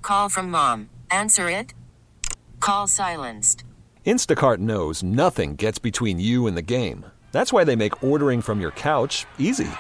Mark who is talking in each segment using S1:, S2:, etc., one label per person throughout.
S1: Call from mom. Answer it. Call silenced.
S2: Instacart knows nothing gets between you and the game. That's why they make ordering from your couch easy.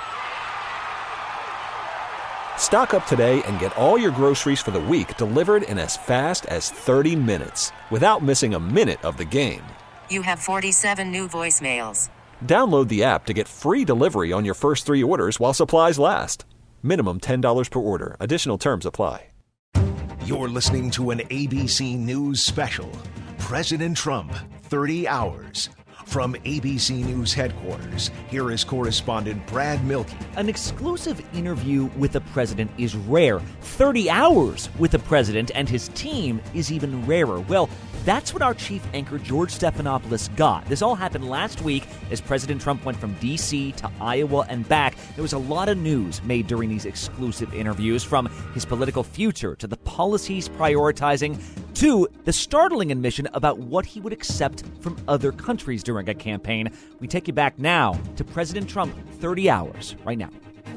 S2: Stock up today and get all your groceries for the week delivered in as fast as 30 minutes without missing a minute of the game.
S1: You have 47 new voicemails.
S2: Download the app to get free delivery on your first 3 orders while supplies last. Minimum $10 per order. Additional terms apply.
S3: You're listening to an ABC News special. President Trump, 30 hours. From ABC News headquarters, here is correspondent Brad Milkey.
S4: An exclusive interview with the president is rare. 30 hours with the president and his team is even rarer. Well, that's what our chief anchor George Stephanopoulos got. This all happened last week as President Trump went from D.C. to Iowa and back. There was a lot of news made during these exclusive interviews, from his political future to the policies prioritizing to the startling admission about what he would accept from other countries during a campaign. We take you back now to President Trump 30 hours right now.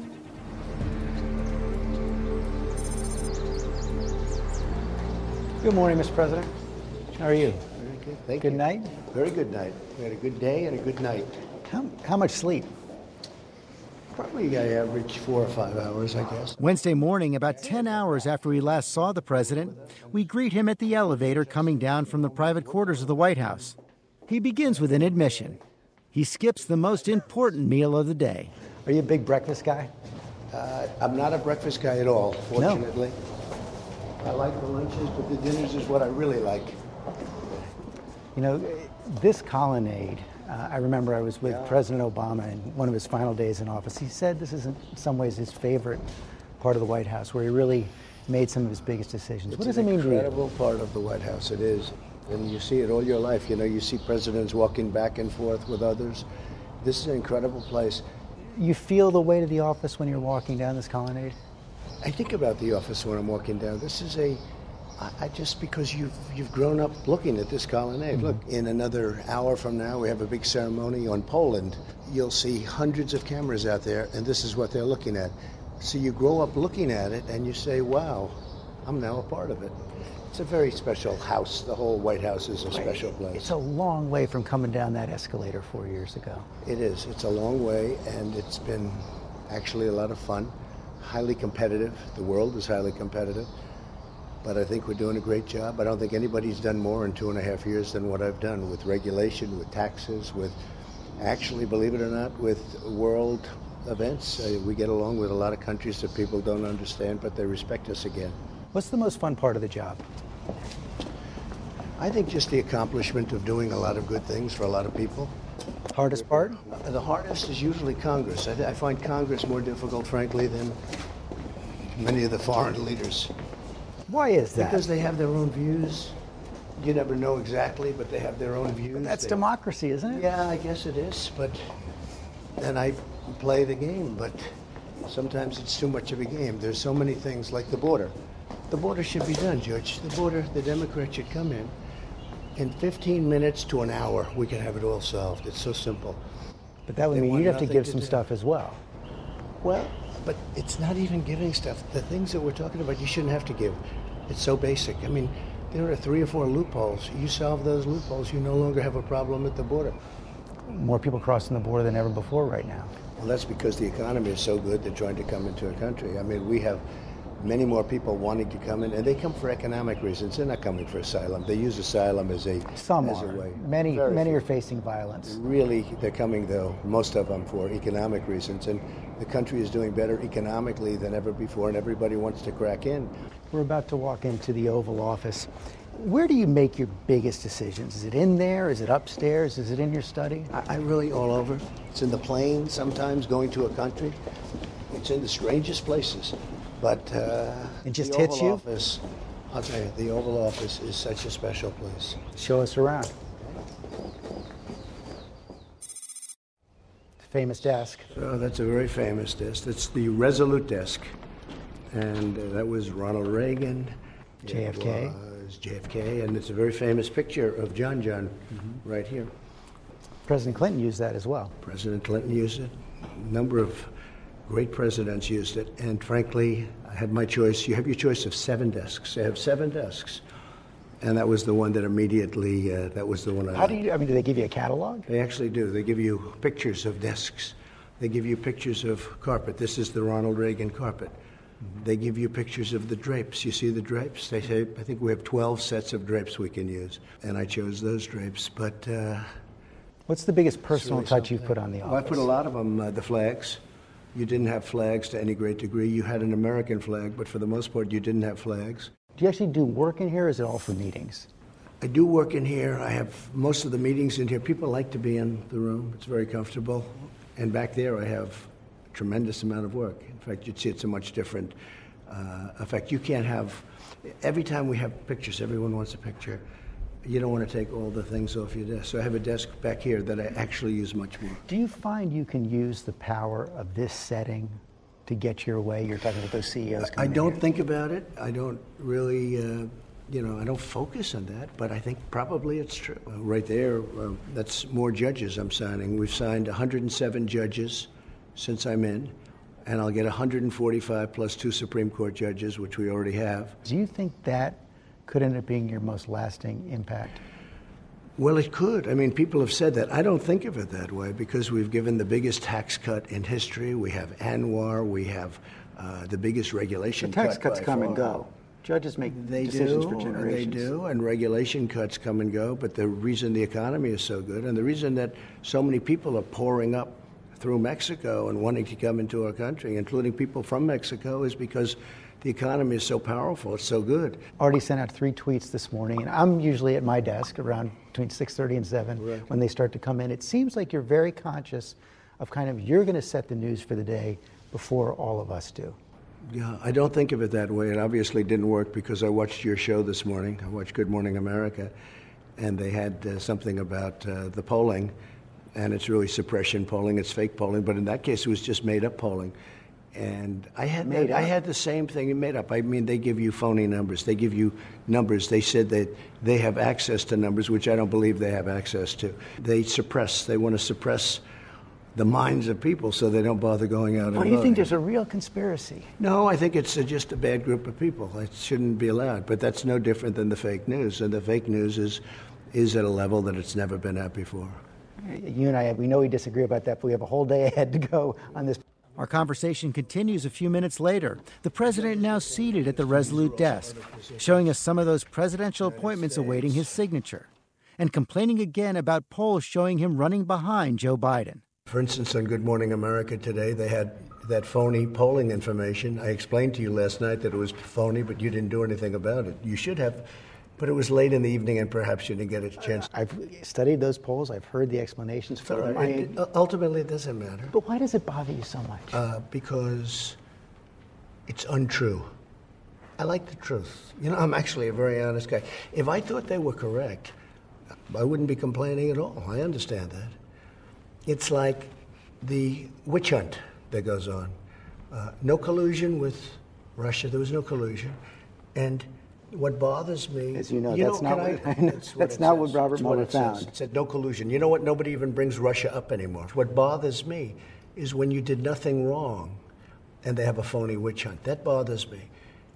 S5: Good morning, Mr. President. How are you?
S6: Very good. Thank
S5: good
S6: you.
S5: Night?
S6: Very good night. We had a good day and a good night.
S5: How much sleep?
S6: Probably I average 4 or 5 hours, I guess.
S7: Wednesday morning, about 10 hours after we last saw the president, we greet him at the elevator coming down from the private quarters of the White House. He begins with an admission. He skips the most important meal of the day.
S5: Are you a big breakfast guy?
S6: I'm not a breakfast guy at all, fortunately. No. I like the lunches, but the dinners is what I really like.
S5: You know, this colonnade, I remember I was with President Obama in one of his final days in office. He said this is in some ways his favorite part of the White House, where he really made some of his biggest decisions. What does it mean to you?
S6: It's an incredible part of the White House, it is. And you see it all your life. You know, you see presidents walking back and forth with others. This is an incredible place.
S5: You feel the weight of the office when you're walking down this colonnade?
S6: I think about the office when I'm walking down. This is just because you've grown up looking at this colonnade. Mm-hmm. Look, in another hour from now, we have a big ceremony on Poland. You'll see hundreds of cameras out there, and this is what they're looking at. So you grow up looking at it, and you say, wow, I'm now a part of it. It's a very special house. The whole White House is a special place.
S5: It's a long way from coming down that escalator 4 years ago.
S6: It is. It's a long way, and it's been actually a lot of fun. Highly competitive. The world is highly competitive. But I think we're doing a great job. I don't think anybody's done more in 2.5 years than what I've done with regulation, with taxes, with actually, believe it or not, with world events. We get along with a lot of countries that people don't understand, but they respect us again.
S5: What's the most fun part of the job?
S6: I think just the accomplishment of doing a lot of good things for a lot of people.
S5: Hardest part?
S6: The hardest is usually Congress. I find Congress more difficult, frankly, than many of the foreign leaders.
S5: Why is that?
S6: Because they have their own views. You never know exactly, but they have their own views.
S5: But that's democracy, isn't it?
S6: Yeah, I guess it is. But then I play the game. But sometimes it's too much of a game. There's so many things like the border. The border should be done, Judge. The border, the Democrats should come in 15 minutes to an hour, we can have it all solved. It's so simple.
S5: But that would mean you'd have to give some stuff as well.
S6: Well, but it's not even giving stuff. The things that we're talking about, you shouldn't have to give. It's so basic. I mean, there are 3 or 4 loopholes. You solve those loopholes, you no longer have a problem at the border.
S5: More people crossing the border than ever before right now.
S6: Well, that's because the economy is so good, they're trying to come into a country. I mean, we have many more people wanting to come in, and they come for economic reasons. They're not coming for asylum. They use asylum as a way.
S5: Many are facing violence.
S6: Really, they're coming, though, most of them, for economic reasons. And the country is doing better economically than ever before, and everybody wants to crack in.
S5: We're about to walk into the Oval Office. Where do you make your biggest decisions? Is it in there? Is it upstairs? Is it in your study?
S6: I really all over. It's in the plane sometimes, going to a country. It's in the strangest places. But
S5: it just hits you?
S6: Office, I'll tell you, the Oval Office is such a special place.
S5: Show us around. Famous desk.
S6: Oh, that's a very famous desk. That's the Resolute desk. And that was Ronald Reagan.
S5: JFK.
S6: It was JFK, and it's a very famous picture of John right here.
S5: President Clinton used that as well.
S6: President Clinton used it. A number of Great presidents used it, and frankly, I had my choice. You have your choice of 7 desks. They have 7 desks, and that was the one that immediately, that was the one I...
S5: do they give you a catalog?
S6: They actually do. They give you pictures of desks. They give you pictures of carpet. This is the Ronald Reagan carpet. They give you pictures of the drapes. You see the drapes? They say, I think we have 12 sets of drapes we can use, and I chose those drapes, but...
S5: What's the biggest personal touch you've put on the office?
S6: Well, I put a lot of them, the flags. You didn't have flags to any great degree. You had an American flag, but for the most part, you didn't have flags.
S5: Do you actually do work in here, or is it all for meetings?
S6: I do work in here. I have most of the meetings in here. People like to be in the room. It's very comfortable. And back there, I have a tremendous amount of work. In fact, you'd see it's a much different effect. You can't have, every time we have pictures, everyone wants a picture. You don't want to take all the things off your desk. So I have a desk back here that I actually use much more.
S5: Do you find you can use the power of this setting to get your way? You're talking about those CEOs coming
S6: I don't
S5: in.
S6: think about it. I don't really, I don't focus on that, but I think probably it's true. Right there, that's more judges I'm signing. We've signed 107 judges since I'm in, and I'll get 145 plus 2 Supreme Court judges, which we already have.
S5: Do you think that could end up being your most lasting impact?
S6: Well, it could. I mean, people have said that. I don't think of it that way because we've given the biggest tax cut in history. We have ANWR. We have the biggest regulation cut.
S5: Tax cuts come and go. Judges make decisions for generations.
S6: They do, and regulation cuts come and go. But the reason the economy is so good and the reason that so many people are pouring up through Mexico and wanting to come into our country, including people from Mexico, is because the economy is so powerful. It's so good.
S5: Already sent out 3 tweets this morning, and I'm usually at my desk around between 6:30 and 7 when they start to come in. It seems like you're very conscious of you're going to set the news for the day before all of us do.
S6: Yeah, I don't think of it that way. It obviously didn't work because I watched your show this morning. I watched Good Morning America, and they had something about the polling, and it's really suppression polling. It's fake polling, but in that case, it was just made-up polling. And I had the same thing made up. I mean, they give you phony numbers. They give you numbers. They said that they have access to numbers, which I don't believe they have access to. They want to suppress the minds of people so they don't bother going out and voting.
S5: Do you think there's a real conspiracy?
S6: No, I think it's just a bad group of people. It shouldn't be allowed. But that's no different than the fake news. And the fake news is at a level that it's never been at before.
S5: You and I, we know we disagree about that, but we have a whole day ahead to go on this.
S7: Our conversation continues a few minutes later. The president now seated at the Resolute desk, showing us some of those presidential appointments awaiting his signature, and complaining again about polls showing him running behind Joe Biden.
S6: For instance, on Good Morning America today, they had that phony polling information. I explained to you last night that it was phony, but you didn't do anything about it. You should have, but it was late in the evening and perhaps you didn't get a chance.
S5: I've studied those polls. I've heard the explanations for them.
S6: Ultimately, it doesn't matter.
S5: But why does it bother you so much?
S6: Because it's untrue. I like the truth. I'm actually a very honest guy. If I thought they were correct, I wouldn't be complaining at all. I understand that. It's like the witch hunt that goes on. No collusion with Russia. There was no collusion. And what bothers me...
S5: As you know, that's not what Robert Mueller found.
S6: It said no collusion. You know what? Nobody even brings Russia up anymore. What bothers me is when you did nothing wrong and they have a phony witch hunt. That bothers me.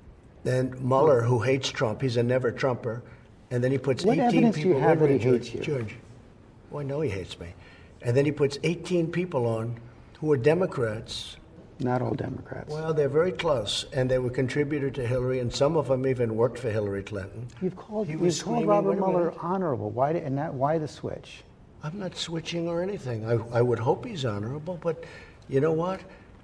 S6: And Mueller, who hates Trump, he's a never-Trumper, and then he puts 18 people...
S5: What evidence do you have that he hates you?
S6: George. Well, I know he hates me. And then he puts 18 people on who are Democrats.
S5: Not all Democrats.
S6: Well, they're very close, and they were contributor to Hillary, and some of them even worked for Hillary Clinton.
S5: You've called Robert Mueller honorable. Why the switch?
S6: I'm not switching or anything. I would hope he's honorable, but you know what?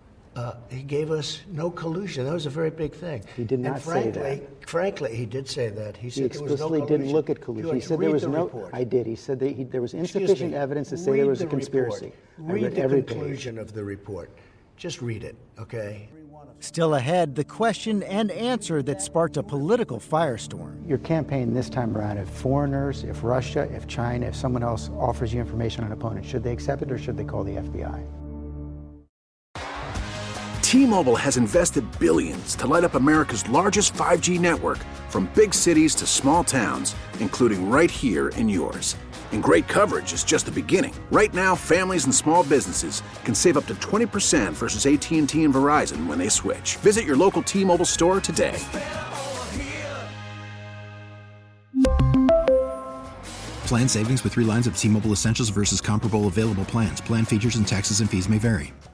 S6: He gave us no collusion. That was a very big thing.
S5: He did not say that.
S6: Frankly, he did say that. He said
S5: explicitly
S6: there was no collusion.
S5: didn't look at collusion.
S6: George,
S5: he said there was no.
S6: Report.
S5: I did. He said that there was insufficient evidence to say there was a conspiracy.
S6: Read the conclusion of the report. Just read it, okay?
S7: Still ahead, the question and answer that sparked a political firestorm.
S5: Your campaign this time around, if foreigners, if Russia, if China, if someone else offers you information on an opponent, should they accept it or should they call the FBI?
S8: T-Mobile has invested billions to light up America's largest 5G network, from big cities to small towns, including right here in yours. And great coverage is just the beginning. Right now, families and small businesses can save up to 20% versus AT&T and Verizon when they switch. Visit your local T-Mobile store today.
S9: Plan savings with 3 lines of T-Mobile Essentials versus comparable available plans. Plan features and taxes and fees may vary.